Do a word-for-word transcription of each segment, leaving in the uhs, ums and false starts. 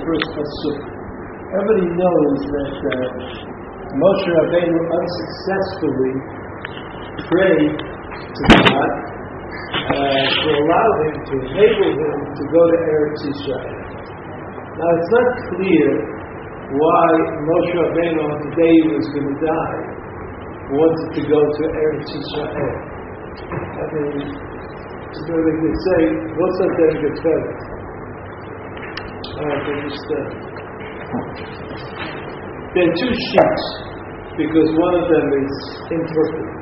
first pasuk. Everybody knows that uh, Moshe Rabbeinu unsuccessfully prayed to God uh, to allow him, to enable him to go to Eretz Yisrael. Now it's not clear why Moshe Rabbeinu on the day he was going to die wanted to go to Eretz Yisrael. I mean, so they could say, what's that then get better? Uh, just, uh, there are two sheets, because one of them is imperfect.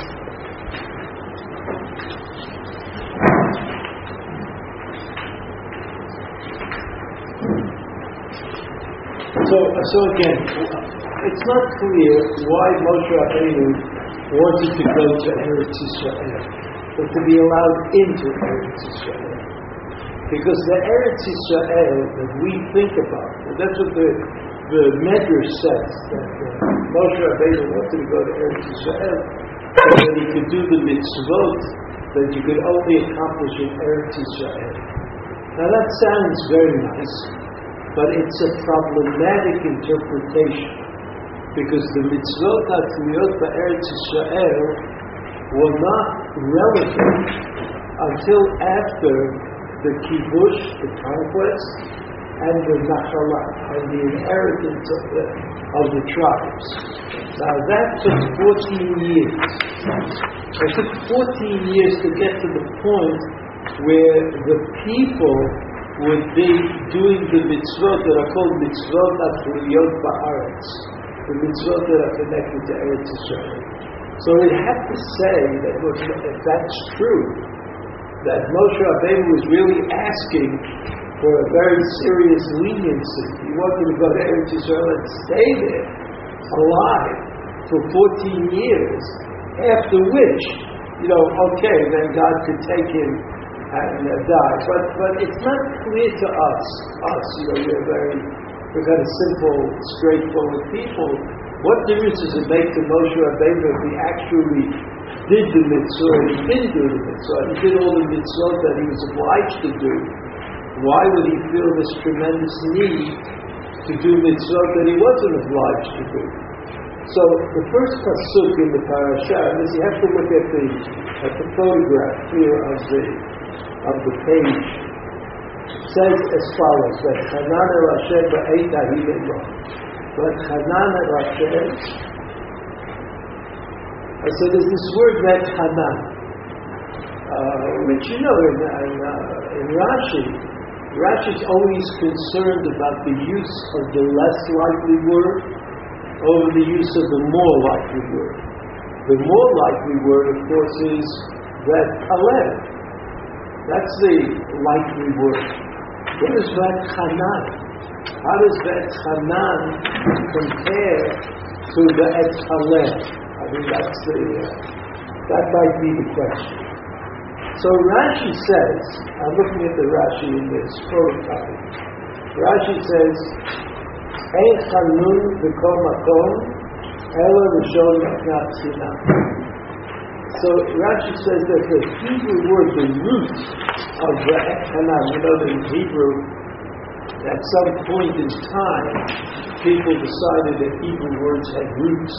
So, so again, it's not clear why Moshe Rabbeinu wanted to go to Eretz Yisrael, but to be allowed into Eretz Yisrael. Because the Eretz Yisrael that we think about, and that's what the, the Medrash says, that uh, Moshe Rabbeinu wanted to go to Eretz Yisrael so that he could do the mitzvot that you could only accomplish in Eretz Yisrael. Now that sounds very nice, but it's a problematic interpretation, because the mitzvot hatliyot b'Eretz Yisrael were not relevant until after the kibush, the conquest, and the nachalah, and the inheritance of the, of the tribes. Now that took fourteen years. It took fourteen years to get to the point where the people would be doing the mitzvot that are called mitzvot hatliyot ba'aretz, the mitzvot that are connected to Eretz Yisrael. So we have to say that if that's true, that Moshe Rabbeinu was really asking for a very serious leniency. He wanted to go to Eretz Yisrael and stay there, alive, for fourteen years, after which, you know, okay, then God could take him and uh, die. But but it's not clear to us, us, you know, we're very, we're kind of simple, straightforward people. What difference does it make to Moshe Rabbeinu if he actually did the mitzvah and he didn't do the mitzvah? He did all the mitzvot that he was obliged to do. Why would he feel this tremendous need to do mitzvot that he wasn't obliged to do? So the first pasuk in the parasha, and this you have to look at the at the photograph here of the of the page, says as follows: that Hanan Rashem ba'eita hilelo. But Hanan Rashem. So there's this word that Hanan, uh, which you know in in, uh, in Rashi, Rashi's always concerned about the use of the less likely word over the use of the more likely word. The more likely word, of course, is that Kaleh. That's the likely word. What is that Hanan? How does that Hanan compare to the Et Kaleh? I mean, that's the, uh, that might be the question. So Rashi says, I'm looking at the Rashi in this photocopy. Rashi says, Ein chanun v'kol makom, ela rishon matnat chinam. So Rashi says that the Hebrew word, the root of the Hanan, you know that in Hebrew, at some point in time, people decided that Hebrew words had roots.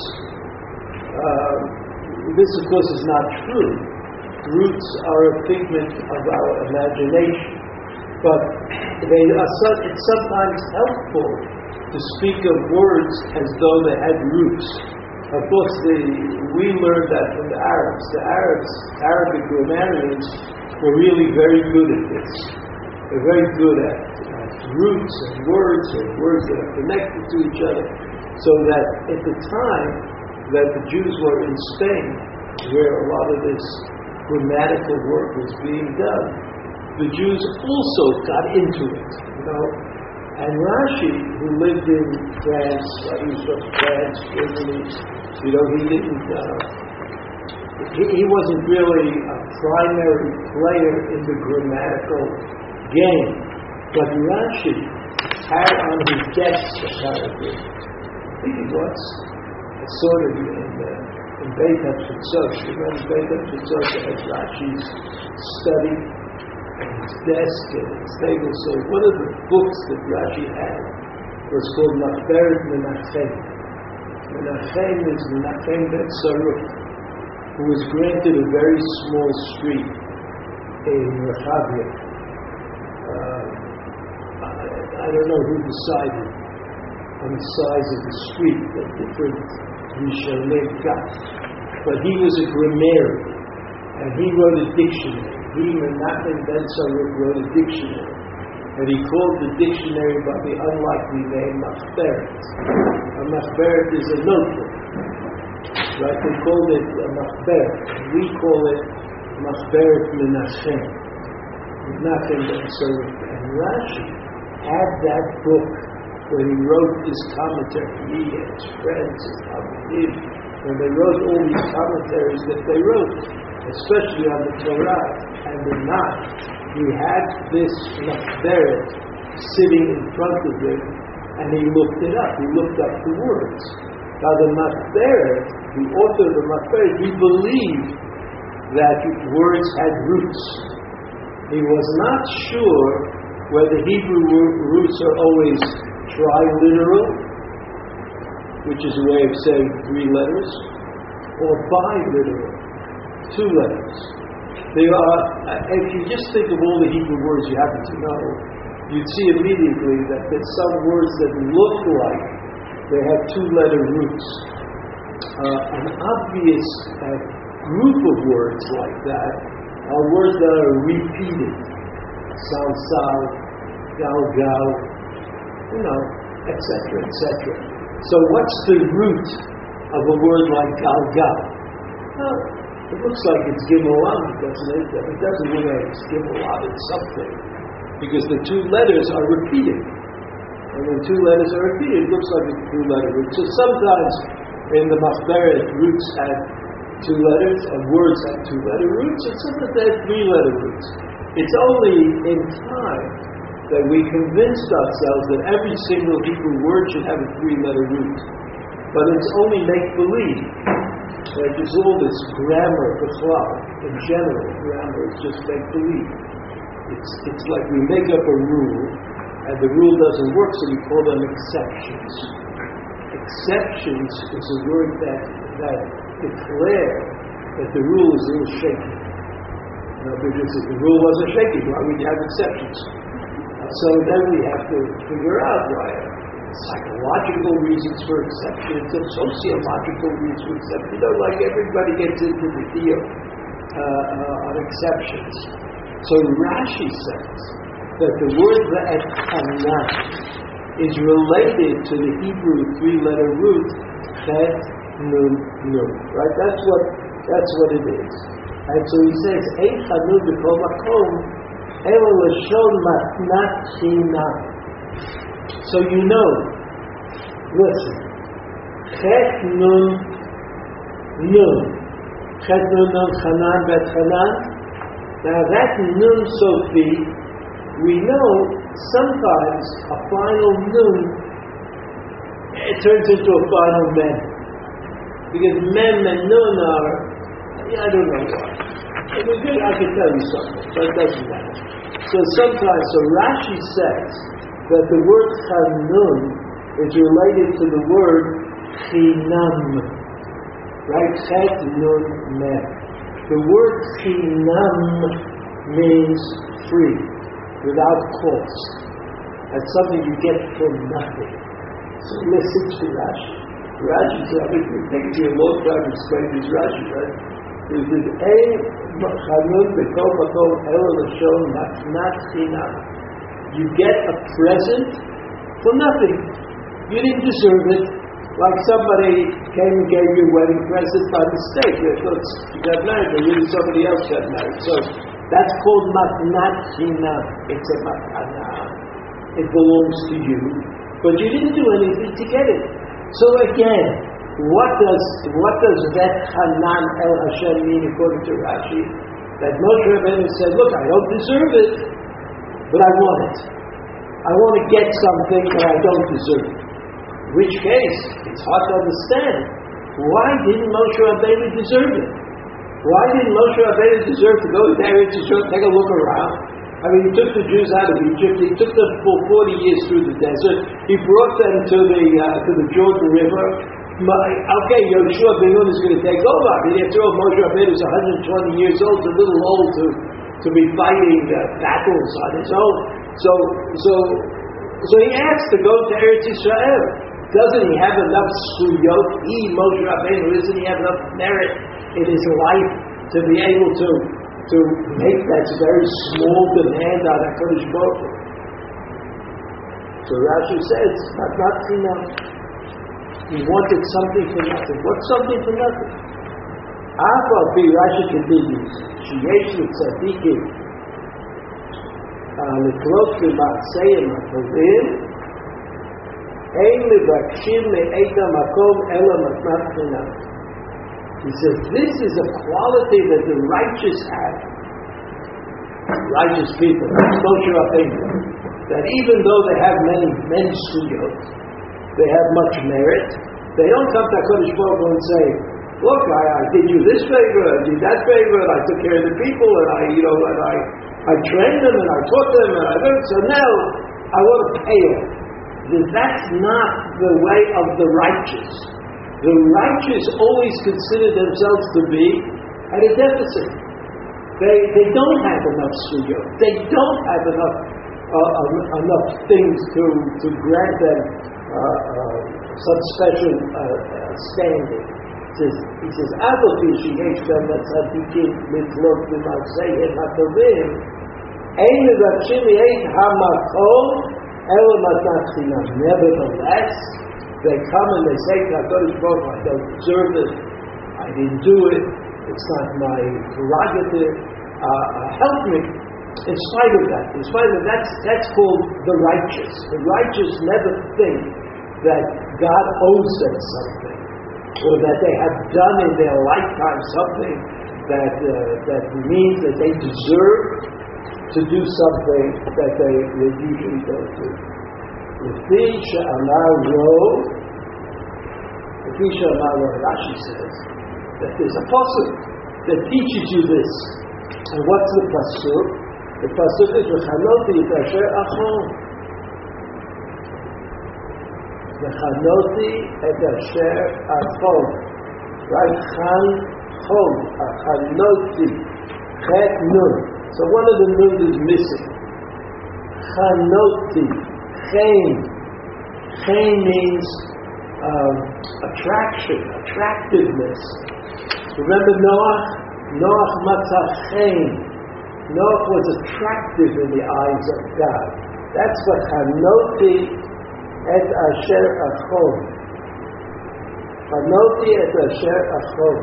Uh, this, of course, is not true. Roots are a figment of our imagination, but they are so, it's sometimes helpful to speak of words as though they had roots. Of course, the, we learned that from the Arabs. The Arabs, Arabic grammarians, were really very good at this. They're very good at, at roots and words and words that are connected to each other. So that at the time that the Jews were in Spain, where a lot of this grammatical work was being done, the Jews also got into it, you know. And Rashi, who lived in France, uh, he was from France, Germany, you know, he didn't, uh, he, he wasn't really a primary player in the grammatical game. But Rashi had on his desk, apparently, I think it was, sort of in, uh, in Beit HaTfutzot. You remember Beit HaTfutzot as Rashi's study? And his desk and his table. So one of the books that Rashi had was called Machberet Menachem. Menachem is Menachem ben Saruf, who was granted a very small street in Rehavia. Uh, I, I don't know who decided on the size of the street that different Rishonim got, but he was a grammarian and he wrote a dictionary. He, Menachem ben Saruf, wrote a dictionary, and he called the dictionary by the unlikely name Machberet. A Machberet is a notebook, right? They called it a Machberet. We call it Machberet Menachem. Menachem ben Saruf. And Rashi had that book when he wrote his commentary. He and his friends and Talmudim, when they wrote all these commentaries that they wrote, especially on the Torah and the Nach, he had this Machberet sitting in front of him, and he looked it up. He looked up the words. Now the Machberet, the author of the Machberet, he believed that words had roots. He was not sure whether Hebrew roots are always triliteral, which is a way of saying three letters, or biliteral, two letters. They are, if you just think of all the Hebrew words you happen to know, you'd see immediately that there's some words that look like they have two-letter roots. Uh, an obvious uh, group of words like that are words that are repeated. Sal, sal, gal, gal, you know, et cetera, et cetera. So what's the root of a word like gal, gal? Well, it looks like it's Gimel, doesn't it? It doesn't look like it's Gimel, it's something. Because the two letters are repeated. And when two letters are repeated, it looks like a two-letter root. So sometimes in the Machberet, roots have two letters, and words have two-letter roots, and sometimes they have three-letter roots. It's only in time that we convinced ourselves that every single Hebrew word should have a three-letter root. But it's only make-believe. Right? There's all this grammar, b'chlal, in general, grammar is just make-believe. It's, it's like we make up a rule, and the rule doesn't work, so we call them exceptions. Exceptions is a word that, that declare that the rule is a little shaky. You know, because if the rule wasn't shaky, why would you have exceptions? Uh, so then we have to figure out why psychological reasons for exceptions and sociological reasons for exceptions. You know, like everybody gets into the deal uh, uh, on exceptions. So Rashi says that the word ve'etchana is related to the Hebrew three-letter root chet nun nun. Right? That's what that's what it is. And so he says, Ein chanu b'kol makom elo lashon matnat chinam. So you know, listen, chet nun nun, chet nun nun chanan bet chanan. Now that nun sofi, we know sometimes a final nun, it turns into a final mem. Because mem and nun are, I don't know why. I mean, I can tell you something, but it doesn't matter. So sometimes, so Rashi says that the word chanun is related to the word chinam. Right? Chet nun mem. The word chinam means free, without cost. That's something you get for nothing. So listen to Rashi. Rashi says, I mean, it takes you a long time to explain this Rashi, right? It says, Ein chanun b'kol makom elo lashon matnat chinam. You get a present for nothing. You didn't deserve it. Like somebody came and gave you a wedding present by mistake. They thought you got married, but really somebody else got married. So that's called matnat chinam. It's a matana. It belongs to you, but you didn't do anything to get it. So again, what does what does that Hanan El Hashem mean according to Rashi? That Moshe Rabbeinu said, "Look, I don't deserve it, but I want it. I want to get something that I don't deserve." In which case, it's hard to understand. Why didn't Moshe Rabbeinu deserve it? Why didn't Moshe Rabbeinu deserve to go there and to take a look around I mean, he took the Jews out of Egypt. He took them for forty years through the desert. He brought them to the uh, to the Jordan River. My, okay, Yoshua ben Nun is going to take over. I mean, after all, Moshe Rabbeinu is one hundred twenty years old, a little old to to be fighting uh, battles on his own. So, so, so he asks to go to Eretz Yisrael. Doesn't he have enough zchuyot? He, Moshe Rabbeinu, doesn't he have enough merit in his life to be able to to make that very small demand on HaKadosh Baruch Hu? So Rashi says, not not enough. He wanted something for nothing. What's something for nothing? Afal pi, Rashi continues, sheyesh l'tzadikim l'klot b'ma'aseyim hatovim ein mevakshim me'eta makom ela matnat chinam. He says, this is a quality that the righteous have. Righteous people, Moshe Rabbeinu, that even though they have many, many zchuyot, they have much merit, they don't come to HaKadosh Baruch Hu and say, look, I, I did you this favor, I did that favor, and I took care of the people, and I, you know, and I, I trained them, and I taught them, and I learned, so now I want to pay them. That's not the way of the righteous. The righteous always consider themselves to be at a deficit. They they don't have enough zchuyot. They don't have enough uh, enough things to to grant them uh, uh, some special uh, uh, standing. He says, he says, "Avofi sheyesh ben tzadikim mitlot b'ma'aseyim hatovim ein mevakshim me'et hamakom ela matnat chinam." Nevertheless, they come and they say to HaKadosh Baruch Hu, I don't deserve it, I didn't do it, it's not my prerogative, uh, uh, help me. In spite of that, in spite of that, that's, that's called the righteous. The righteous never think that God owes them something, or that they have done in their lifetime something that, uh, that means that they deserve to do something that they would usually don't do. Lefi she'amar ro, Lefi she'amar ro, Rashi says that there's a pasuk that teaches you this. And what's the pasuk? The pasuk is v'chanoti et asher achon. V'chanoti et asher achon. Right? Chan chon, achanoti, chet nun. So one of the nuns is missing. Chanoti. Chaim. Chaim means um, attraction, attractiveness. Remember Noach? Noach matzah chaim. Noach was attractive in the eyes of God. That's what Chanoti et asher achon. Chanoti et asher achon.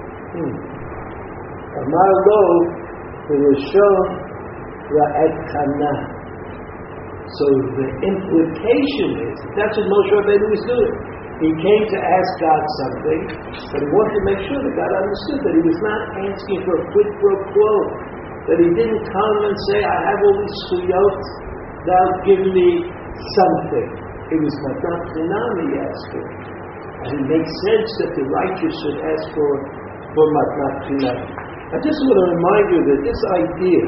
Amar lo v'rishon ra'et chana. So the implication is, that's what Moshe Rabbeinu was doing. He came to ask God something, but he wanted to make sure that God understood that he was not asking for a quid pro quo, that he didn't come and say, I have all these zchuyot, now give me something. It was matnat chinam he asked for. And it makes sense that the righteous should ask for, for matnat chinam. I just want to remind you that this idea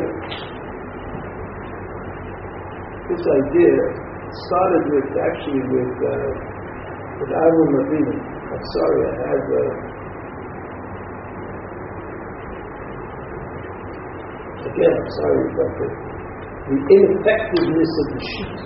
This idea started with, actually, with uh, with Avram Avinu. I'm sorry, I have uh, again. I'm sorry about the, the ineffectiveness of the sheet.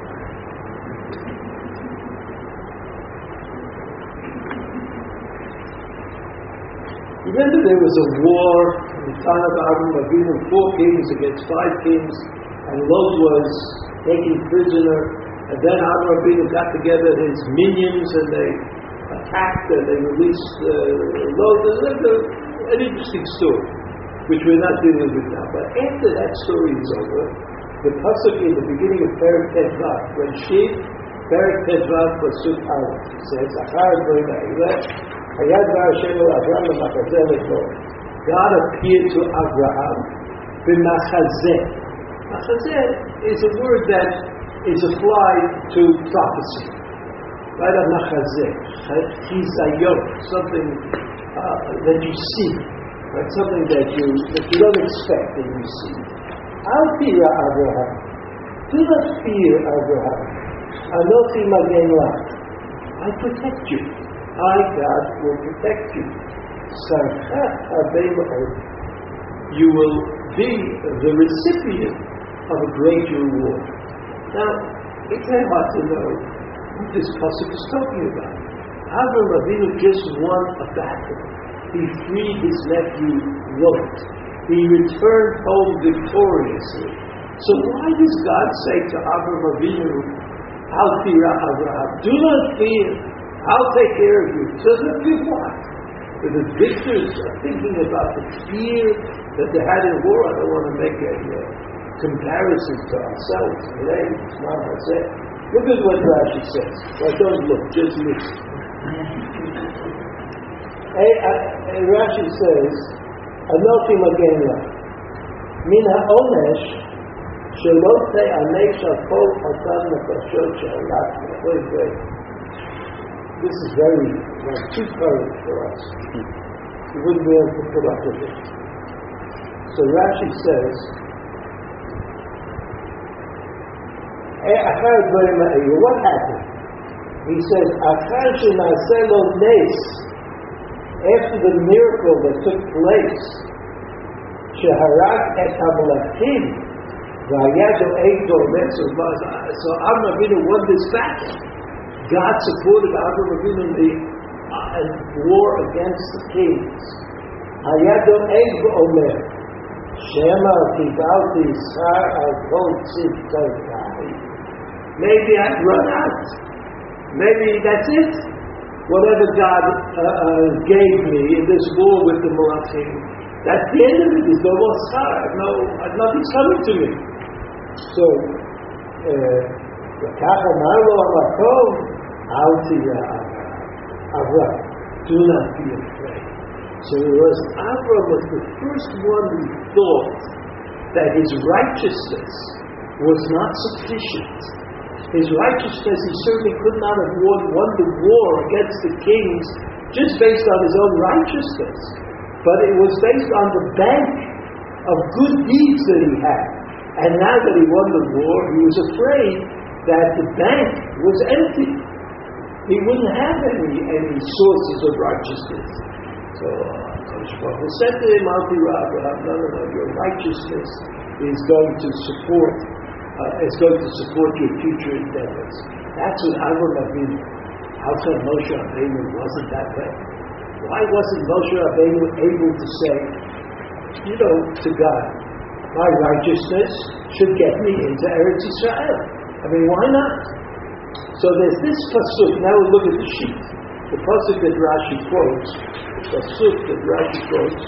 Remember, there was a war in the time of Avram Avinu, four kings against five kings, and Lot was taken prisoner, and then Avram Avinu got together his minions and they attacked and they released uh, Lot. It's an interesting story, which we're not dealing with now. But after that story is over, the pasuk in the beginning of Perek Tetvav, when she, Perek Tetvav pasuk Aleph, says, Achar Dvorim Ha'ileh, Hayad V'Hashem El Avram B'Machazeh Leto. God appeared to Abraham b'Machazeh. Machazeh is a word that is applied to prophecy. Right? A machazeh. Chizayon. Something uh, that you see. Right? Something that you, that you don't expect and you see. Al tira Abraham. Do not fear, Abraham. Anochi magen lach. I protect you. I, God, will protect you. You will be the recipient of a great reward. Now, it's very hard to know what this pasuk is talking about. Avraham Avinu just won a battle. He freed his nephew Lot. He returned home victoriously. So why does God say to Avraham Avinu, Al tira Avraham, do not fear, I'll take care of you. So that we what? But the victors are thinking about the fear that they had in war. I don't want to make a uh, comparison to ourselves today. It's not what I said. Look at what Rashi says. Well, don't look, just listen. And Rashi says, Anochi magen lach. Min ha'onesh shelo te'anei shakol atan nefashot she'alach. Wait, wait. This is very, like, too current for us. You wouldn't be able to put up with it. So Rashi says, what happened? He says, after the miracle that took place, so Avraham Avinu won this battle. God supported Avraham Avinu in the uh, war against the kings. Hayado Eid Omer, Shema Kibalti Sar Al Kol Tzivkai. Maybe I've run out. Maybe that's it. Whatever God uh, uh, gave me in this war with the Malachim, that's the end of it. There's no more schar. No, nothing's coming to me. So, Kach Amar Lo Amakom. Al tira Avraham, do not be afraid. So it was Avraham was the first one who thought that his righteousness was not sufficient. His righteousness, he certainly could not have won, won the war against the kings just based on his own righteousness. But it was based on the bank of good deeds that he had. And now that he won the war, he was afraid that the bank was empty. He wouldn't have any, any sources of righteousness. So Kodesh Baruch Hu said to him, Al tira Avraham, no, no, no, your righteousness is going to support, uh, is going to support your future endeavors. That's what Avraham Avinu. How come Moshe Rabbeinu wasn't that way? Why wasn't Moshe Rabbeinu able to say, you know, to God, my righteousness should get me into Eretz Yisrael? I mean, why not? So there's this pasuk. Now we look at the sheet. The pasuk that Rashi quotes, the pasuk that Rashi quotes,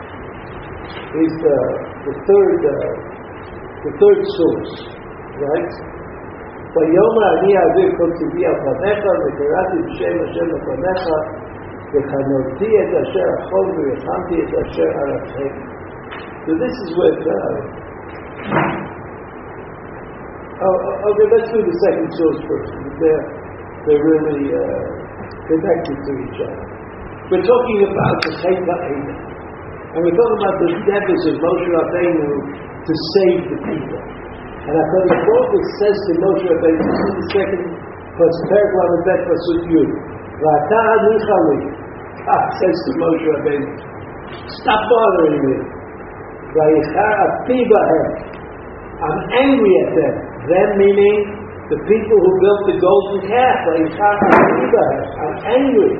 is the, the third uh, the third source, right? Vayoma ani avir kol tivi al panecha v'karati b'shem Hashem lepanecha v'chanoti et asher achol v'yachamti et asher arachem. So this is what. Uh, Oh, okay, let's do the second source first. They're, they're really uh, connected to each other. We're talking about the Chet HaEdah. And we're talking about the endeavors of Moshe Rabbeinu to save the people. And I thought the Prophet says to Moshe Rabbeinu, this is the second paragraph of that Pasuk Yud. V'ata anichali. Ah, says to Moshe Rabbeinu, stop bothering me. V'yichar api b'hem. I'm angry at them. Them meaning the people who built the golden calf. I'm angry.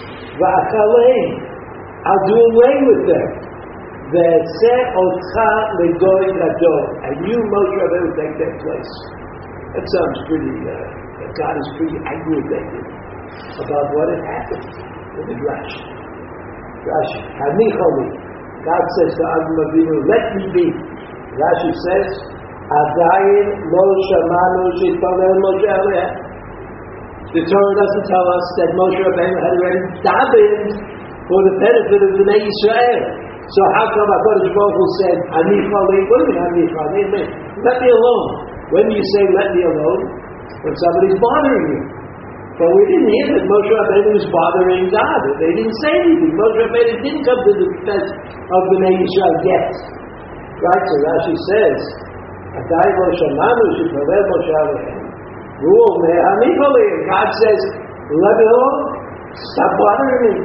I'll do away with them. And you, Moshe Rabbeinu, will take their place. That sounds pretty, uh, God is pretty aggravated about what had happened with the Rashi. Rashi, God says to Avraham Avinu, let me be. Rashi says, Adayin lo shamanu shitpalel Moshe aleh. The Torah doesn't tell us that Moshe Rabbeinu had already davened for the benefit of the Bnei Yisrael. So how come HaKadosh Baruch Hu said, Ani chali? What do you mean, Ani chali? Let me alone. When you say let me alone, when somebody's bothering you. But we didn't hear that Moshe Rabbeinu was bothering God. They didn't say anything. Moshe Rabbeinu didn't come to the defense of the Bnei Yisrael yet. Right, so Rashi says, Adai lo shamanu shepalel Moshe aleichem. Rule me hamipali. God says, let me alone. Stop bothering me.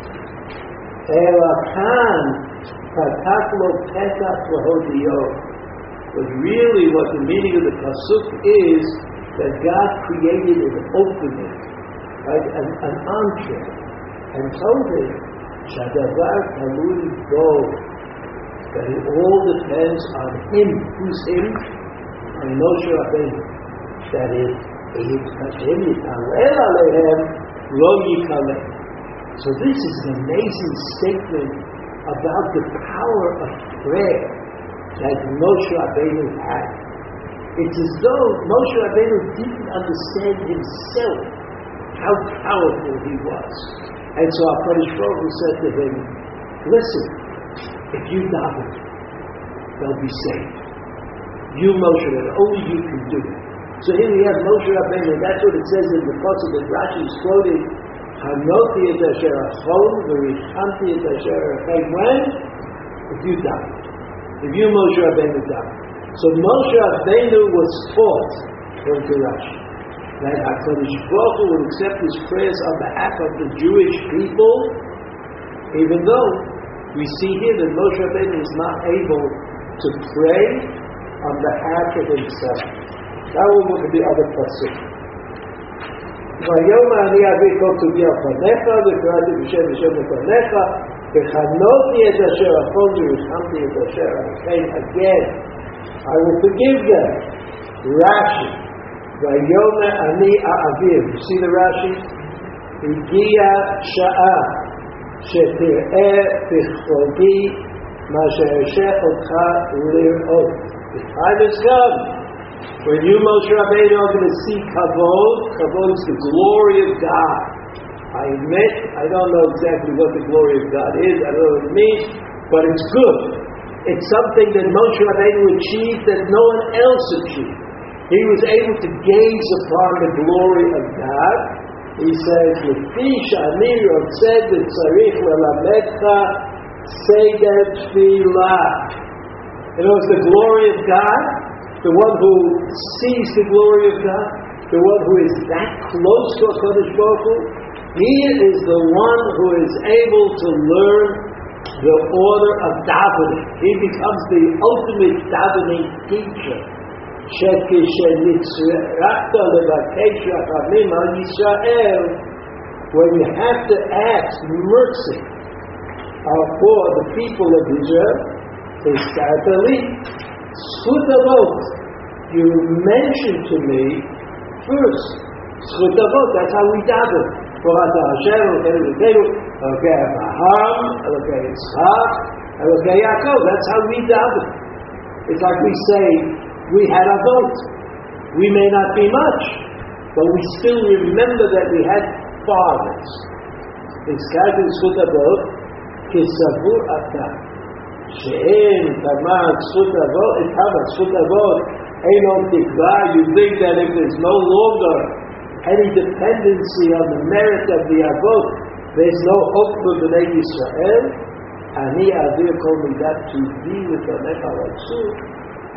Elakan patak lo petach lahodiyo. But really what the meaning of the pasuk is, that God created an opening, right, an, an entree, and told him, Shadavar Talui Bo, that it all depends on him. Who's him? On Moshe Rabbeinu. That is, him yikalel alehem, lo yikalel. So this is an amazing statement about the power of prayer that Moshe Rabbeinu had. It's as though Moshe Rabbeinu didn't understand himself how powerful he was. And so HaKadosh Baruch Hu said to him, listen, if you daven, they'll be saved. You, Moshe, and only you can do it. So here we have Moshe Rabbeinu, and that's what it says in the pasuk that Rashi is quoting, Hanoti et asher achol, v'richamti et asher achol. When? If you daven. If you, Moshe Rabbeinu, daven. So Moshe Rabbeinu was taught, according to Rashi, that HaKadosh Baruch Hu would accept his prayers on behalf of the Jewish people, even though we see here that Moshe Rabbeinu is not able to pray on behalf of himself. Now we'll look at the other pasuk. Vayom ani avi kol tuvi alfanecha v'karati b'shem b'shem lefanecha v'chanoti et asher achol v'richamti et asher achol. Again, I will forgive them. Rashi. Vayom ani a'avir. You see the Rashi? Higia sha'ah shetir'eh b'chodi ma she'eshech otcha lir'ot. The time has come when you, Moshe Rabbeinu, are going to see kavod. Kavod is the glory of God. I admit, I don't know exactly what the glory of God is. I don't know what it means, but it's good. It's something that Moshe Rabbeinu achieved that no one else achieved. He was able to gaze upon the glory of God. He says, "Lefi shani rotzeh v'tzarich lelamedcha seder tefillah." In other words, the glory of God, the one who sees the glory of God, the one who is that close to HaKadosh Baruch Hu, he is the one who is able to learn the order of davening. He becomes the ultimate davening teacher. When you have to ask mercy uh, for the people of Israel, you mention to me first. That's how we daven. That's how we daven. It's like we say, we had a vote. We may not be much, but we still remember that we had fathers. It's kind of zchut avot, kisavur ata. She'en tamad zchut avot, it tamad zchut avot, einon tikva. You think that if there's no longer any dependency on the merit of the avot, there's no hope for Bnei Yisrael. Ani avir kol midat to be with the nechal. No,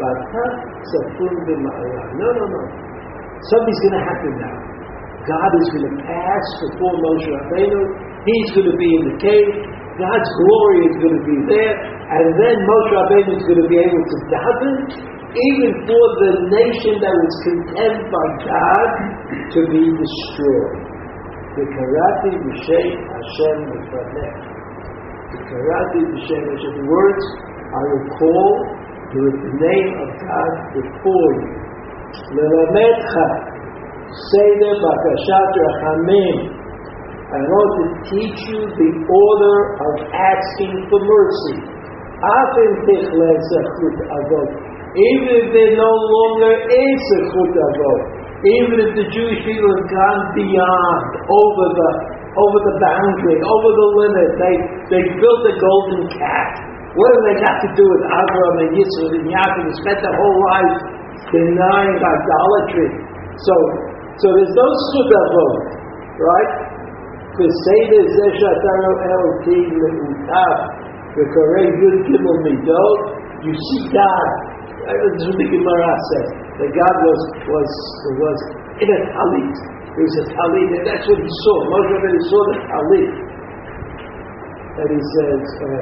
no, no. Something's going to happen now. God is going to pass before Moshe Rabbeinu. He's going to be in the cave. God's glory is going to be there. And then Moshe Rabbeinu is going to be able to daven, even for the nation that was condemned by God to be destroyed. The Karati B'Shem Hashem Mefanech. The Karati B'Shem Hashem. The words I will call with the name of God before you. Lelamedcha Seder Bakashat Rachamim. I want to teach you the order of asking for mercy. Afin tichle zechut avot. Even if there no longer is zechut avot, even if the Jewish people have gone beyond, over the over the boundary, over the limit, they they built a golden calf. What have they got to do with Abraham and Yitzchak and Yaakov, who spent their whole life denying idolatry? So, so there's no zchut avot, right? V'seder zeh she'ataro Elokim le'utav v'korei yud gimel midot you see God. This is what the Gemara says. That God was was was in a talit. There was a talit, and that's what he saw. Moshe Rabbeinu saw the talit. And he says,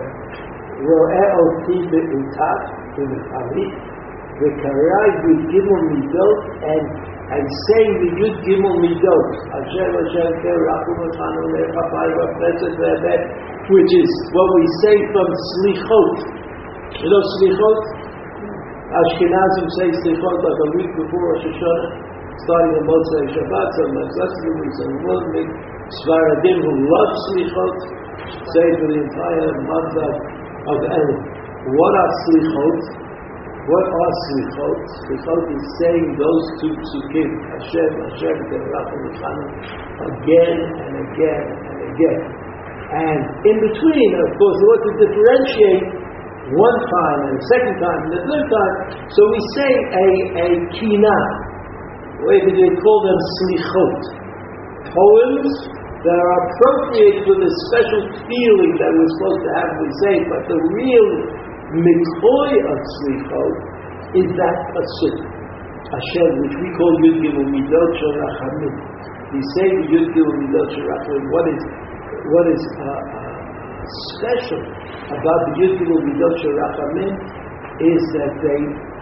Ro'eh oti be'utat in the talit, v'karai b'gimel midot, and and saying the Yud Gimel Midot, Hashem Hashem Kerachum Echanu Lechapai V'Chesed V'Emet, which is what we say from Slichot. You know Slichot? Ashkenazim say Slichot like a week before Rosh Hashanah, starting on Motzei Shabbat, some Mezaslim, some Muslim, Svaradim who love Slichot, say for the entire month of, of Elul. What are Slichot? What are Slichot? Slichot is saying those two psukim, Hashem, Hashem, Kerachum Echanu, again and again and again. And in between, of course, we want to differentiate one time and a second time and a third time. So we say a, a kinah. What do they call them? Slichot. Poems that are appropriate for the special feeling that we're supposed to have when we say, but the real Mikhoy of Slichot is that pasuk, Hashem, which we call Yud Gimel Midot Shel Rachamim. We say the Yud Gimel Midot Shel Rachamim. What is what is uh, uh, special about the Yud Gimel Midot Shel Rachamim is that they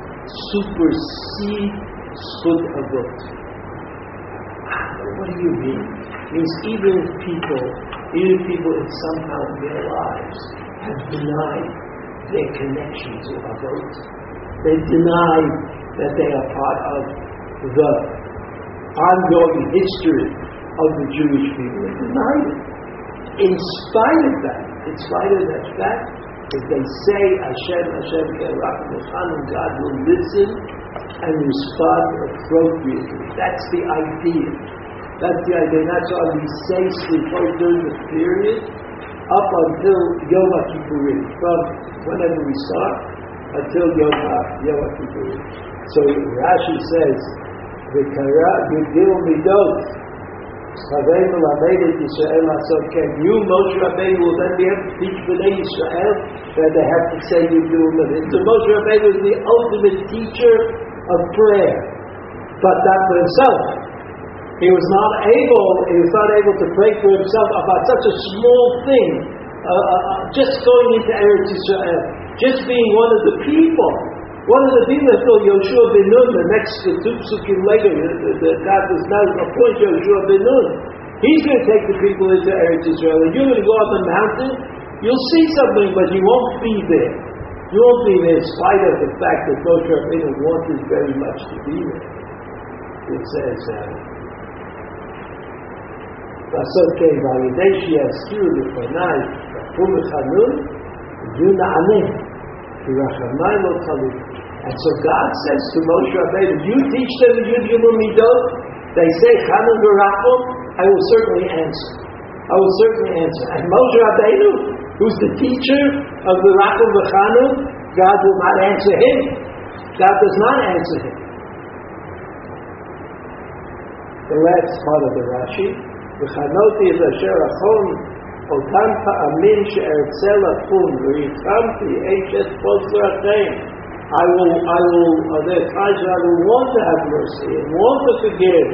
supersede Schut Avot. What do you mean? It means even if people, even if people in somehow in their lives have denied their connection to Avot, they deny that they are part of the ongoing history of the Jewish people. They deny it. In spite of that, in spite of that fact, if they say Hashem, Hashem, Kerachum Echanu, God will listen and respond appropriately. That's the idea. That's the idea. That's why we say Slichot during the period up until Yom HaKippurim, from whenever we start until Yom HaKippurim. So Rashi says, "V'Gimel Midot, Chavei Melamed Yisrael Asot." Can you, Moshe Rabbeinu, will then be able to teach Bnei Yisrael that they have to say Gimel Midot? So Moshe Rabbeinu is the ultimate teacher of prayer, but not for himself. He was not able. He was not able to pray for himself about such a small thing, uh, uh, just going into Eretz Yisrael, just being one of the people. One of the people that told Yoshua ben Nun, the next the two psukim later, that God does not appoint Yoshua ben Nun. He's going to take the people into Eretz Yisrael, and you're going to go up the mountain. You'll see something, but you won't be there. You won't be there in spite of the fact that Moshe Rabbeinu wanted very much to be there. It says. Uh, לעשות כן, ועל ידי שיזכירו לפניי רחום וחנון, יהיו נענים, כי רחמי לא תלוי. And so God says to Moshe Rabbeinu, you teach them the Yud Gimel Midot, they say Chanun v'Rachum, I will certainly answer. I will certainly answer. And Moshe Rabbeinu, who's the teacher of the Rachum v'Chanun, God will not answer him. God does not answer him. The last part of the Rashi, וחנותי את אשר אחון אותם פעמים שארצה לקום וריחמתי אשת כל צרכיהם. I will, I will, uh, there are times I will want to have mercy and want to forgive.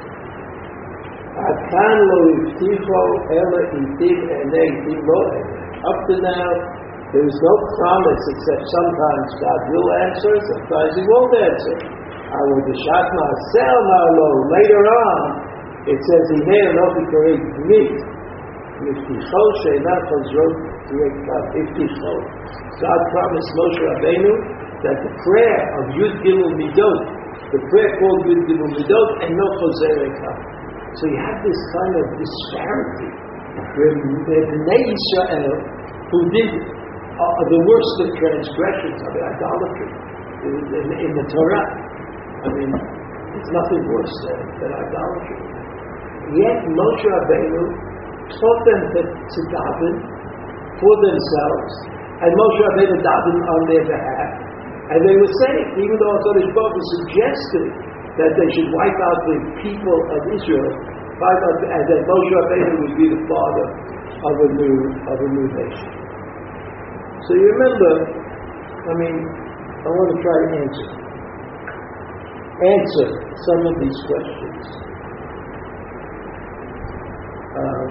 עד כאן לא הבטיחו אלא הבטיח עיני תימו. Up to now, there is no promise except sometimes God will answer, sometimes He won't answer. I will be shot myself, later on. It says, "Hinei anochi karei b'mit, mifticho she'ena chazrot direktav." Mifticho. God promised Moshe Rabbeinu that the prayer of Yud Gimel Midot, the prayer called Yud Gimel Midot, and no chazer ekav. So you have this kind of disparity where Bnei Yisrael, who did uh, the worst of transgressions, of idolatry, in, in, in the Torah. I mean, it's nothing worse than, than idolatry. Yet Moshe Rabbeinu taught them to, to daven for themselves, and Moshe Rabbeinu davened on their behalf, and they were saved, even though HaKadosh Baruch Hu suggested that they should wipe out the people of Israel, wipe out, and that Moshe Rabbeinu would be the father of a new of a new nation. So you remember I mean, I want to try to answer. Answer some of these questions. Um,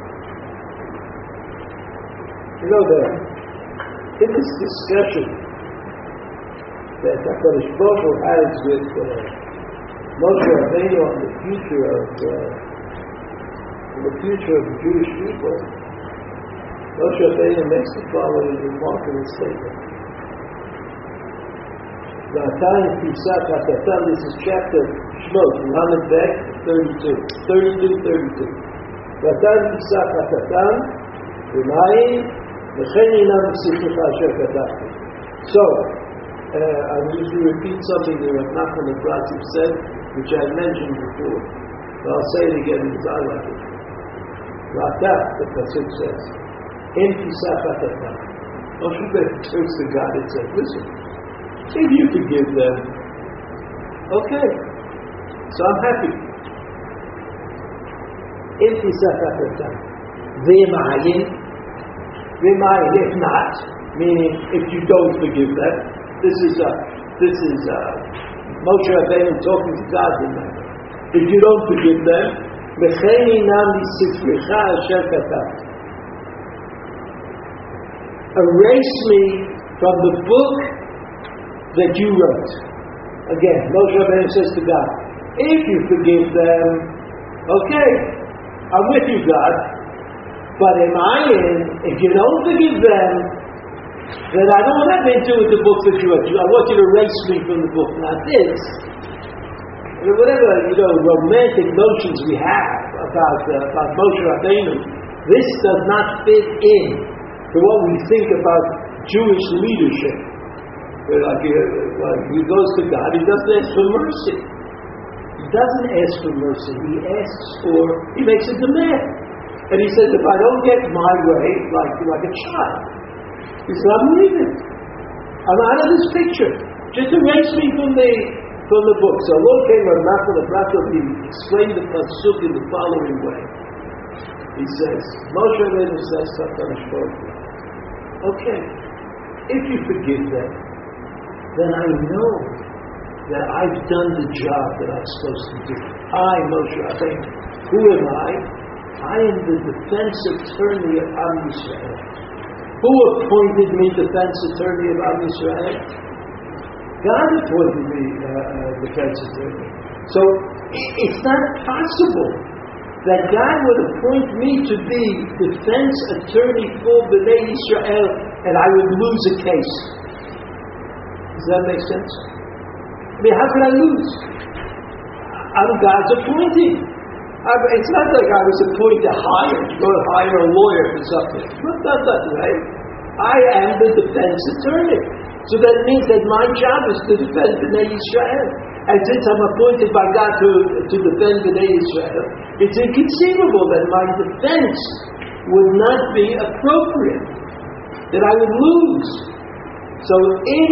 you know that in this discussion that HaKadosh Baruch Hu has with uh, Moshe Rabbeinu on the future of uh, the future of the Jewish people, Moshe Rabbeinu makes the following remarkable statement. This is chapter Shmot, Lamed Bet, thirty-two, thirty-two, thirty-two. V'atan Yitzhak HaKatan, V'mayim, V'chen Yinam V'sichich Asher Katachti. So, uh, I need to repeat something that Rav Nachman Efratim said, which I mentioned before. But I'll say it again because I like it. V'ata, the Pasuk says, Im Yitzhak HaKatan. Moshe Rabbeinu turns to God and says, listen, if you forgive them, okay, so I'm happy. If if not, meaning if you don't forgive them, this is uh, this is uh, Moshe Rabbeinu talking to God. Remember, if you don't forgive them, erase me from the book that you wrote. Again, Moshe Rabbeinu says to God, if you forgive them, okay, I'm with you, God, but am I in, if you don't forgive them, then I don't want nothing to do with the book that you wrote. I want you to erase me from the book. Now this, whatever, you know, romantic notions we have about, uh, about Moshe Rabbeinu, this does not fit in to what we think about Jewish leadership. Like he, like he goes to God, he doesn't ask for mercy. He doesn't ask for mercy. He asks for, he makes a demand. And he says, if I don't get my way, like, like a child, he says, I'm leaving. I'm out of this picture. Just erase me from the from the book. So Lord came on Nachman Efratim, he explained the Pasuk in the following way. He says, Moshe Rabbeinu says to HaKadosh Baruch Hu, okay, if you forgive them, then I know that I've done the job that I'm supposed to do. I, Moshe Rabbeinu, who am I? I am the defense attorney of Am Yisrael. Who appointed me defense attorney of Am Yisrael? God appointed me uh, uh, defense attorney. So it's not possible that God would appoint me to be defense attorney for Bnei Yisrael and I would lose a case. Does that make sense? I mean, how can I lose? I'm God's appointee. I'm, it's not like I was appointed to hire, to go to hire a lawyer for something. Not that, that, right? I am the defense attorney. So that means that my job is to defend Bnei Yisrael. And since I'm appointed by God to, to defend Bnei Yisrael, it's inconceivable that my defense would not be appropriate, that I would lose. So in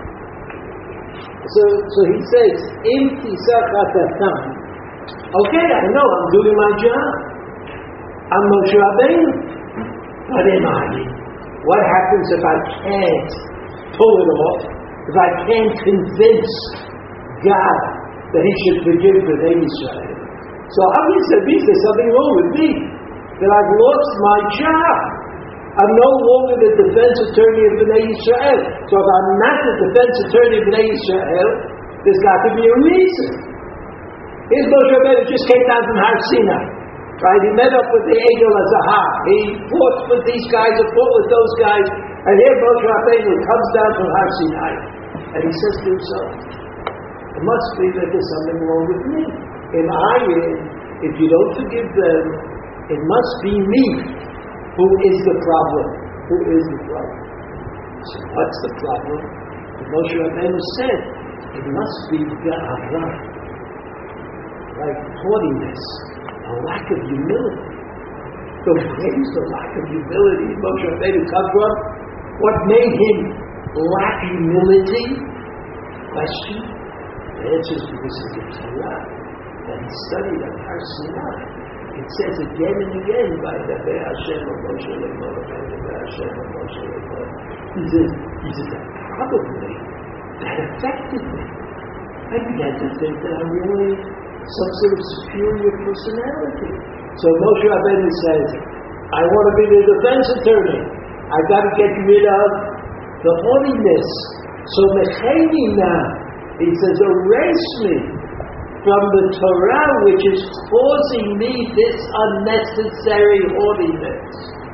So, so he says, "Im tisach hatatam." Okay, I know I'm doing my job. I'm Moshe Rabbeinu, but am I? What happens if I can't pull it off? If I can't convince God that He should forgive Bnei Yisrael? So obviously, it means there's something wrong with me. That I've lost my job. I'm no longer the defense attorney of Bnei Yisrael. So if I'm not the defense attorney of Bnei Yisrael, there's got to be a reason. Here's Moshe Rabbeinu just came down from Har Sinai. Right? He met up with the Egel Azahar. He fought with these guys, he fought with those guys. And here Moshe Rabbeinu comes down from Har Sinai. And he says to himself, it must be that there's something wrong with me. Am I in? If you don't forgive them, it must be me. Who is the problem? Who is the problem? So what's the problem? The Moshe Rabbeinu said, it must be ga'ava, like haughtiness, a lack of humility. So where does the lack of humility in Moshe Rabbeinu come from? What made him lack humility? Question. The answer is because of the Torah that he studied at Har Sinai. It says again and again by the Hashem of Moshe Lemor and the Hashem of Moshe Lemor. He says, he says, probably that affected me. I began to think that I'm really some sort of superior personality. So Moshe Rabbeinu says, I want to be the defense attorney. I got to get rid of the haughtiness. So Mecheni now, he says, erase me from the Torah which is causing me this unnecessary haughtiness.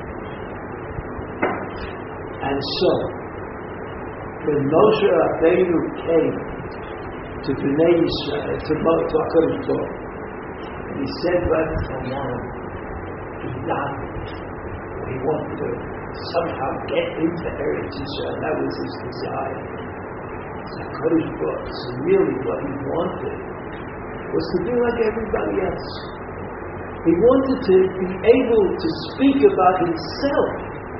And so, when Moshe Rabbeinu came to Bnei Yisrael, to HaKadosh Baruch Hu, and he said, "But Hanan, he died. He wanted to somehow get into Eretz Yisrael. That was his desire." So HaKadosh Baruch Hu, so really what he wanted was to be like everybody else. He wanted to be able to speak about himself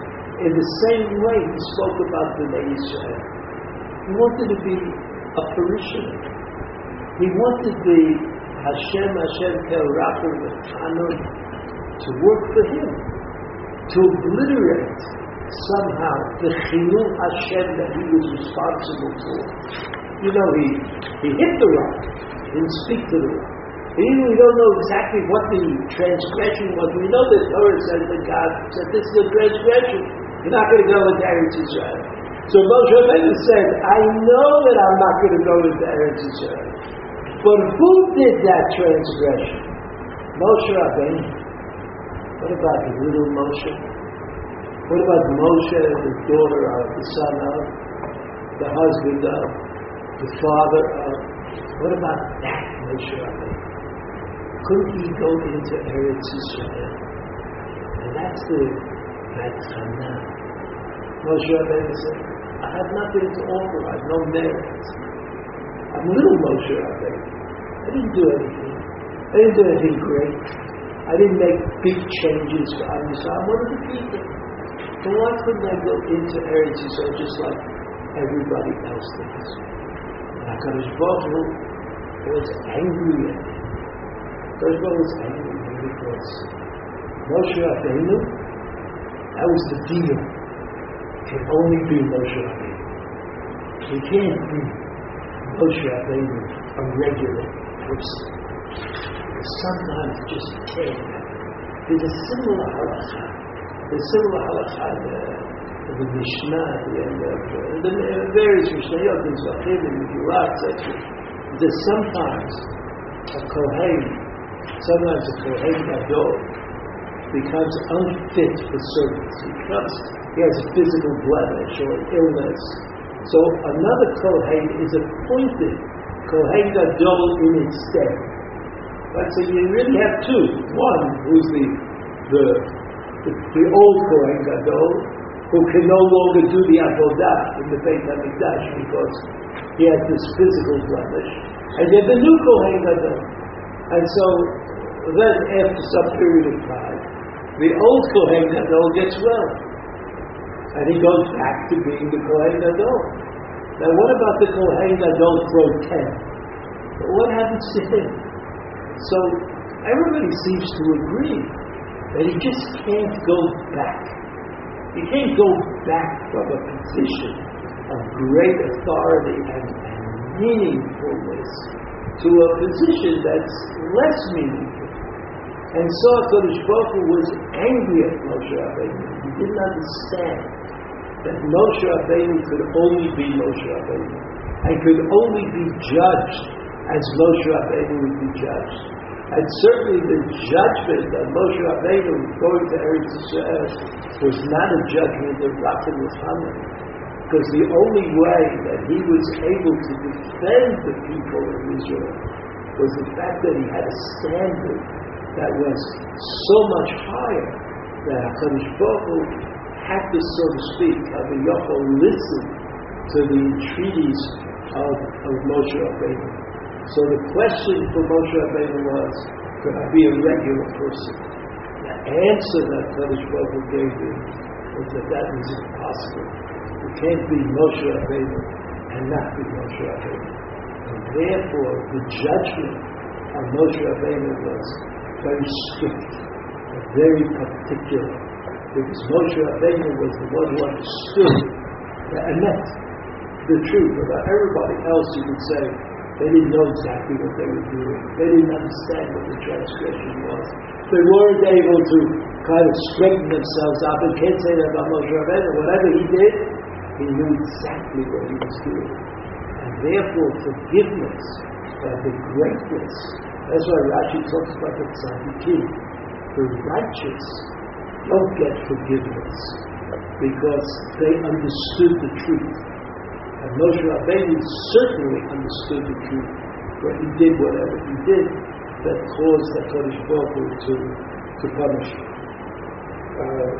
in the same way he spoke about Bnei Yisrael. He wanted to be a parishioner. He wanted the Hashem, Hashem Kel Rachel V'Tanun to work for him, to obliterate somehow the Chilul Hashem that he was responsible for. You know, he, he hit the rock, he didn't speak to the rock. Even we don't know exactly what the transgression was. We know that Torah says that God said this is a transgression. You're not going to go into Eretz Yisrael. So Moshe Rabbeinu said, I know that I'm not going to go into Eretz Yisrael. But who did that transgression? Moshe Rabbeinu. What about the little Moshe? What about Moshe, the daughter of, the son of, the husband of, the father of? What about that Moshe Rabbeinu? Couldn't he go into Eretz Yisrael? And that's the Vatchana. Moshe Rabbeinu said, I have nothing to offer, I have no merit. I'm little Moshe Rabbeinu. I didn't do anything. I didn't do anything great. I didn't make big changes for Am Yisrael. I'm one of the people. So why couldn't I go into Eretz Yisrael just like everybody else does? And HaKadosh Baruch Hu was angry at him. HaKadosh Baruch Hu was angry at him because Moshe Rabbeinu, that was the deal. Can only be Moshe Rabbeinu. He can't be Moshe Rabbeinu, a regular person. Because sometimes it just can't happen. There's a similar halakha. There's a similar halakha in the, in the Mishnah at the end of uh, the uh, various Mishnayot, in Zvachim, in Megillah, et cetera. That sometimes a Kohen, sometimes a Kohen Gadol becomes unfit for service. He becomes He has a physical blemish or an illness. So another Kohen is appointed Kohen Gadol in its stead. Right? So you really have two. One who's the the, the, the old Kohen Gadol who can no longer do the Avodah in the Beit HaMikdash because he has this physical blemish. And then the new Kohen Gadol. And so then after some period of time, the old Kohen Gadol gets well. And he goes back to being the Kohen Gadol. Now what about the Kohen Gadol pro tem? What happens to him? So everybody seems to agree that he just can't go back. He can't go back from a position of great authority and, and meaningfulness to a position that's less meaningful. And so HaKadosh Baruch Hu was angry at Moshe Rabbeinu. He didn't understand that Moshe Rabbeinu could only be Moshe Rabbeinu and could only be judged as Moshe Rabbeinu would be judged. And certainly the judgment that Moshe Rabbeinu was going to Eretz Yisrael was not a judgment of Rachel Muhammad, because the only way that he was able to defend the people of Israel was the fact that he had a standard that was so much higher that HaKadosh Baruch Hu had to, so to speak, have a Yochel listen to the entreaties of, of Moshe Rabbeinu. So the question for Moshe Rabbeinu was, could I be a regular person? The answer that HaKadosh Baruch Hu gave him was that that was impossible. You can't be Moshe Rabbeinu and not be Moshe Rabbeinu. And therefore, the judgment of Moshe Rabbeinu was very strict, very particular, because Moshe Rabbeinu was the one who understood the emet. the truth. About everybody else, you could say they didn't know exactly what they were doing. They didn't understand what the transgression was. They weren't able to kind of straighten themselves up. And can't say that about Moshe Rabbeinu. Whatever he did, he knew exactly what he was doing. And therefore, forgiveness, uh, the greatness. That's why Rashi talks about the tzaddikim. The righteous don't get forgiveness because they understood the truth. And Moshe Rabbeinu certainly understood the truth when he did whatever he did that caused the Kodesh Baruch Hu to, to punish him. Uh,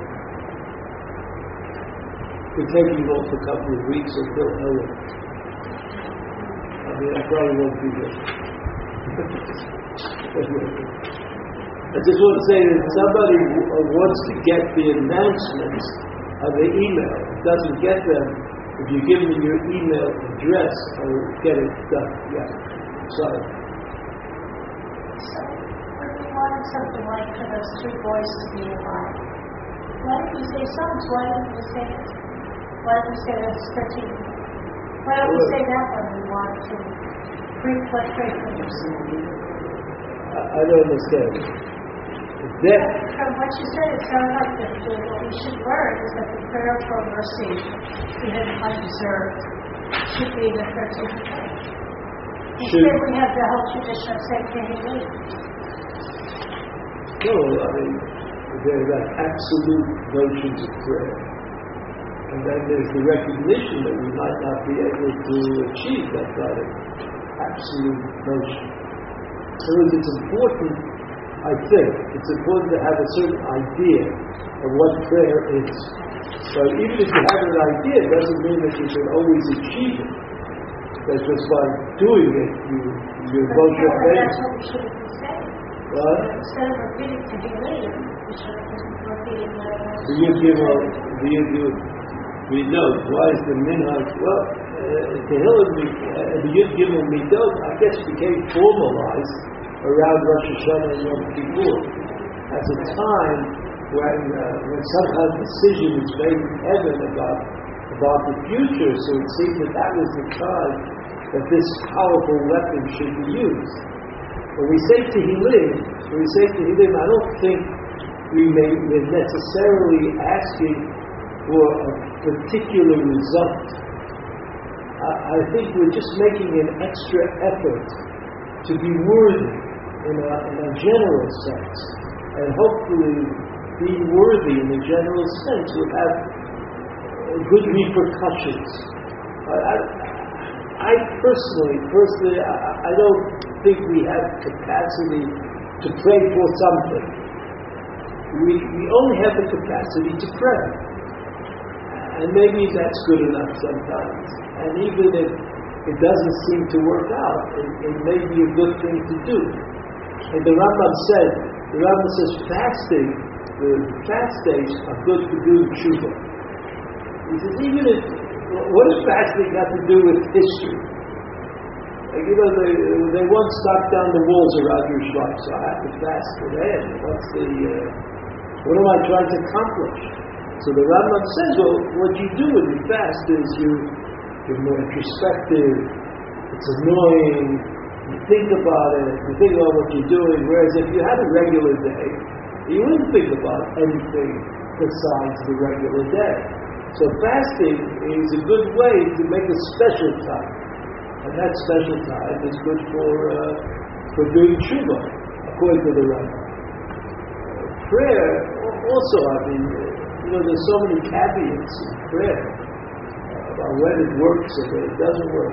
we're taking off a couple of weeks until Ellen. I mean, I probably won't be there. I just want to say that if somebody wants to get the announcements of the email, doesn't get them, if you give me your email address, I will get it done. Yeah. Sorry. So, when we wanted something like for those three boys to be alive, why didn't we say sons? Why didn't we say it? Why didn't we say those thirteen? Why don't we say that when we want to pre-pray for them? I don't understand. That, from what you said, it sounded like that the, what we should learn is that the prayer for mercy, even undeserved, should be the thirteenth day. Instead, we have the whole tradition of saying, can you leave? No, I mean, there are absolute notions of prayer. And then there's the recognition that we might not be able to achieve that kind of absolute notion. So it's important, I think, it's important to have a certain idea of what prayer is. So even if you have an idea, it doesn't mean that you can always achieve it. That's just by doing it, you, you're both your faith. That's what we should have been saying. What? Instead of repeating to be late, we should have been repeating the... Do you give a, do you give, we know, why is the minhag, well, Tehillim, the Yud Gimel Midot, I guess became formalized around Rosh Hashanah and Yom Kippur as a time when uh, when some kind of decision is made in heaven about about the future. So it seems that that was the time that this powerful weapon should be used. When we say Tehillim, when we say Tehillim, I don't think we may we're necessarily asking for a particular result. I, I think we're just making an extra effort to be worthy in a, in a general sense, and hopefully being worthy in a general sense will have good repercussions. I, I, I personally, personally, I, I don't think we have capacity to pray for something. We, we only have the capacity to pray. And maybe that's good enough sometimes. And even if it doesn't seem to work out, it, it may be a good thing to do. And the Rambam said, the Rambam says fasting, the fast days are good for doing tshuva. He says, even if, what does fasting got to do with history? Like, you know, they, they once knocked down the walls around Yerushalayim, so I have to fast for that. What's the, uh, what am I trying to accomplish? So the Rambam says, well, what you do when you fast is you, you're more introspective, it's annoying, you think about it, you think about what you're doing, whereas if you had a regular day, you wouldn't think about anything besides the regular day. So fasting is a good way to make a special time. And that special time is good for uh, for doing tshuva, according to the Rambam. Uh, prayer, also, I mean, you know, there's so many caveats in prayer uh, about when it works and when it doesn't work.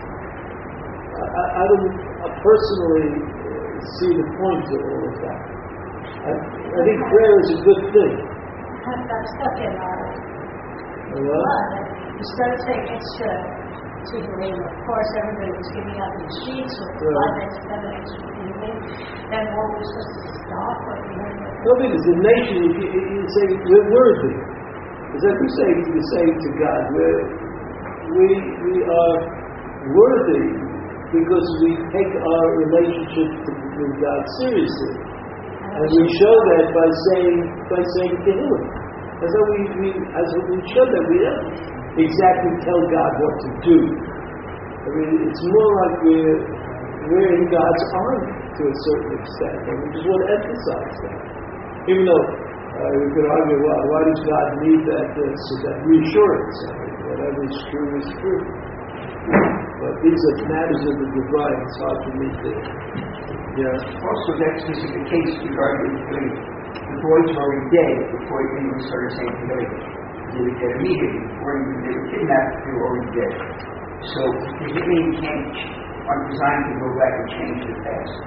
I, I don't I personally see the point of all of that. I, I think prayer is a good thing. I've got stuck in our blood. Instead of saying extra to the of course, everybody was giving out the sheets with the blood next to them and extra healing. Then what were we supposed to stop? Or we heard that? No, because the nation, if you, you say we're worthy, is that you're saying, you're saying to God, we're, we we are worthy because we take our relationship with God seriously, and we show that by saying by saying Tehillim. As though we, we as we show that we don't. exactly tell God what to do. I mean, it's more like we're, we're in God's army to a certain extent, and we just want to emphasize that. Even though uh, we could argue, well, why does God need that, uh, so that reassurance? I mean, whatever is true is true. But these are matters of the divine. It's hard for me to. Yeah. Also, that specific case regarding the, the boys were already dead before anyone started saying they they were dead immediately. Before they were kidnapped, they were already dead. So, does it mean you can't, aren't designed to go back and change the past?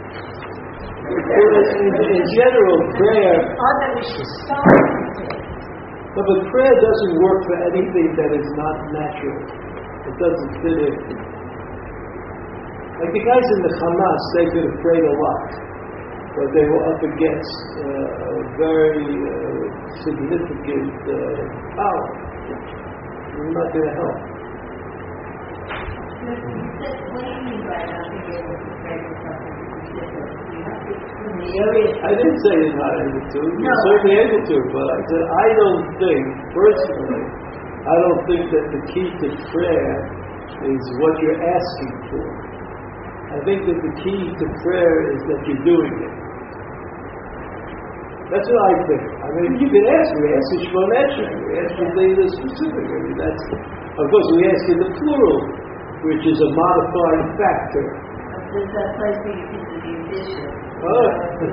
In, in general, prayer. All that we should start. No, but prayer doesn't work for anything that is not natural. It doesn't fit in. Like the guys in the Hamas, they could have prayed a lot, but they were up against uh, a very uh, significant uh, power. It's not going to help. What do you mean by not being able to pray for something specific? You have to, in the area. I didn't say you're not able to. You're No. certainly able to, but I said I don't think, personally, I don't think that the key to prayer is what you're asking for. I think that the key to prayer is that you're doing it. That's what I think. I mean, you can ask, we ask for Shemon Esrei, we ask for things that are specific. I mean, that's, of course, we ask in the plural, which is a modifying factor. There's that place where you can be musician. Oh,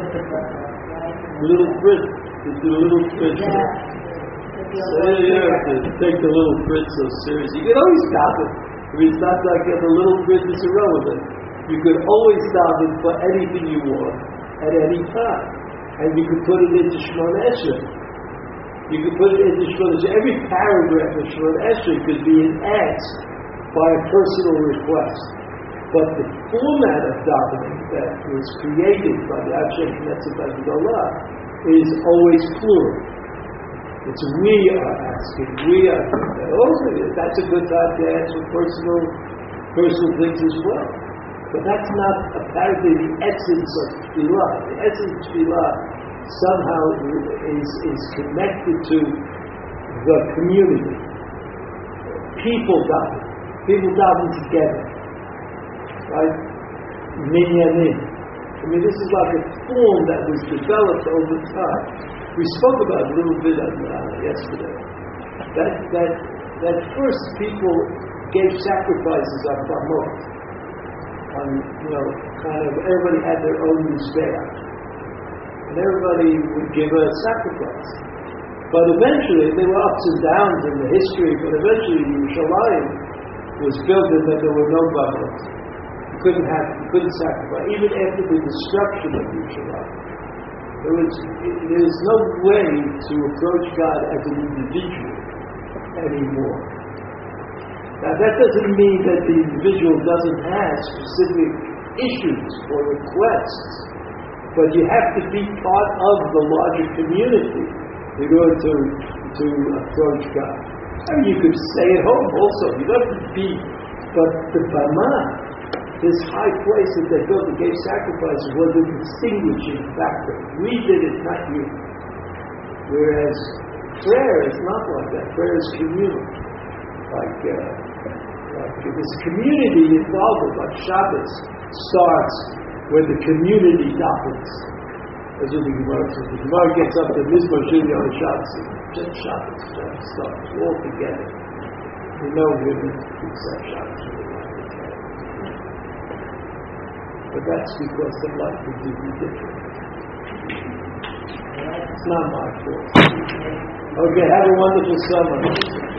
little Fritz, you do little Fritz. Yeah. So you have to take the little Fritz so seriously. You can always stop it. I mean, it's not like the little Fritz is irrelevant. You could always stop it for anything you want at any time. And you could put it into Shemon Esrei. You could put it into Shemon Esrei. Every paragraph of Shemon Esrei could be an ask by a personal request. But the format of davening that was created by the Anshe Knesset Hagdolah is always plural. It's we are asking, we are doing that. Also, that's a good time to ask for personal, personal things as well. But that's not apparently the essence of tefillah. The essence of tefillah somehow is, is connected to the community. People daven. People daven together. Right? Minyanim. I mean, this is like a form that was developed over time. We spoke about it a little bit on, uh, yesterday. That, that, that first people gave sacrifices on Bamot. On, you know, kind of, everybody had their own mizbeach. And everybody would give a sacrifice. But eventually, there were ups and downs in the history, but eventually Yerushalayim was built and that there were no Bamot. You couldn't have, you couldn't sacrifice. Even after the destruction of Yerushalayim. There was, there is no way to approach God as an individual anymore. Now that doesn't mean that the individual doesn't have specific issues or requests, but you have to be part of the larger community in order to, to approach God. I mean, you could stay at home also. You don't have to be, but the Bama, this high place that they built and gave sacrifices, was a distinguishing factor. We did it, not you. Whereas prayer is not like that. Prayer is communal. Like, uh, like this community involvement, like Shabbos, starts when the community dappens. That's what the Gemara says. The Gemara gets up to Mizmor Sheni on Shabbos. Just Shabbos, Shabbos starts all together. We know we're going to accept Shabbos. But that's because the life would be different. It's not my fault. Okay, have a wonderful summer.